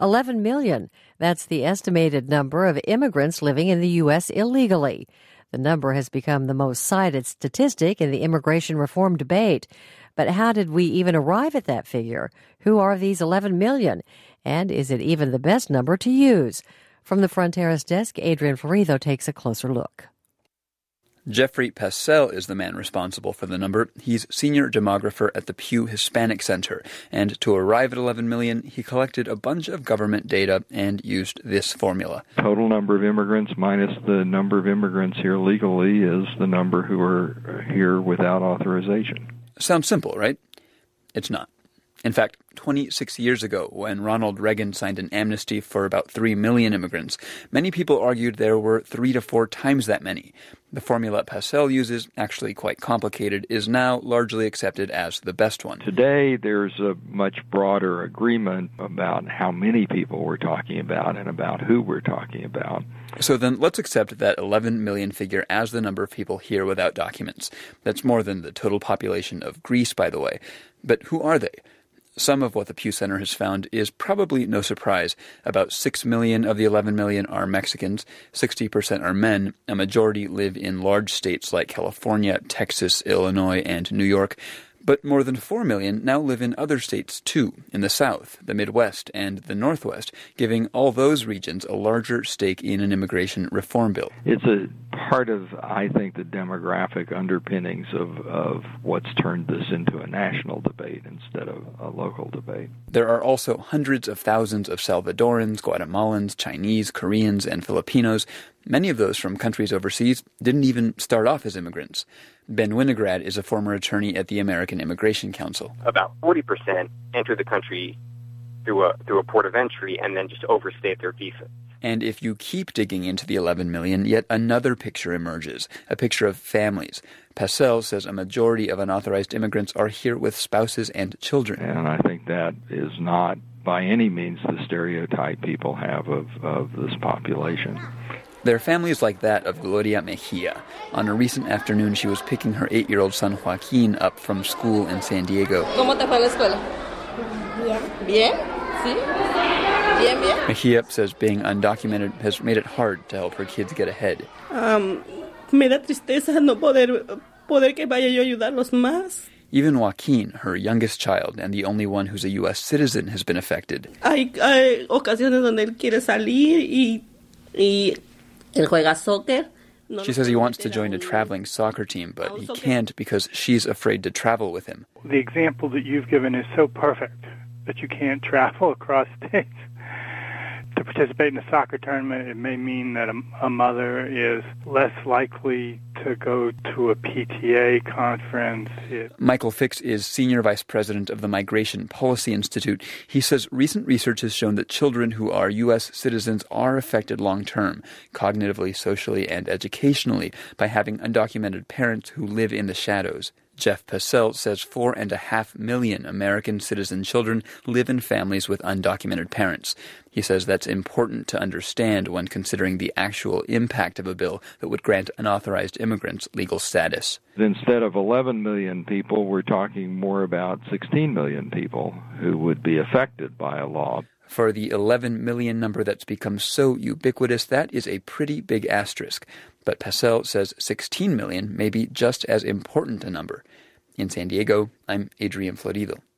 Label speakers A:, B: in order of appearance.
A: 11 million. That's the estimated number of immigrants living in the U.S. illegally. The number has become the most cited statistic in the immigration reform debate. But how did we even arrive at that figure? Who are these 11 million? And is it even the best number to use? From the Fronteras desk, Adrian Florido takes a closer look.
B: Jeffrey Passell is the man responsible for the number. He's senior demographer at the Pew Hispanic Center. And to arrive at 11 million, he collected a bunch of government data and used this formula.
C: Total number of immigrants minus the number of immigrants here legally is the number who are here without authorization.
B: Sounds simple, right? It's not. In fact, 26 years ago, when Ronald Reagan signed an amnesty for about 3 million immigrants, many people argued there were 3 to 4 times that many. The formula Passell uses, actually quite complicated, is now largely accepted as the best one.
C: Today, there's a much broader agreement about how many people we're talking about and about who we're talking about.
B: So then let's accept that 11 million figure as the number of people here without documents. That's more than the total population of Greece, by the way. But who are they? Some of what the Pew Center has found is probably no surprise. About 6 million of the 11 million are Mexicans, 60% are men, a majority live in large states like California, Texas, Illinois, and New York. But more than 4 million now live in other states too, in the South, the Midwest, and the Northwest, giving all those regions a larger stake in an immigration reform bill.
C: It's a part of, I think, the demographic underpinnings of what's turned this into a national debate instead of a local debate.
B: There are also hundreds of thousands of Salvadorans, Guatemalans, Chinese, Koreans, and Filipinos. Many of those from countries overseas didn't even start off as immigrants. Ben Winograd is a former attorney at the American Immigration Council.
D: About 40% enter the country through a port of entry and then just overstay their visa.
B: And if you keep digging into the 11 million, yet another picture emerges, a picture of families. Passell says a majority of unauthorized immigrants are here with spouses and children.
C: And I think that is not by any means the stereotype people have of this population.
B: There are families like that of Gloria Mejia. On a recent afternoon, she was picking her 8-year-old son Joaquin up from school in San Diego.
E: ¿Cómo te fue la escuela? Bien. Bien? Sí? Bien, bien?
B: Mejia says being undocumented has made it hard to help her kids get ahead.
E: Me da tristeza no poder que vaya yo a ayudarlos más.
B: Even Joaquin, her youngest child and the only one who's a U.S. citizen, has been affected.
E: Hay ocasiones donde él quiere salir y él juega soccer.
B: She says he wants to join a traveling soccer team, but he can't because she's afraid to travel with him.
F: The example that you've given is so perfect that you can't travel across states. To participate in a soccer tournament, it may mean that a mother is less likely to go to a PTA conference.
B: Michael Fix is Senior Vice President of the Migration Policy Institute. He says recent research has shown that children who are U.S. citizens are affected long-term, cognitively, socially, and educationally, by having undocumented parents who live in the shadows. Jeff Passell says 4.5 million American citizen children live in families with undocumented parents. He says that's important to understand when considering the actual impact of a bill that would grant unauthorized immigrants legal status.
C: Instead of 11 million people, we're talking more about 16 million people who would be affected by a law.
B: For the 11 million number that's become so ubiquitous, that is a pretty big asterisk. But Passell says 16 million may be just as important a number. In San Diego, I'm Adrian Florido.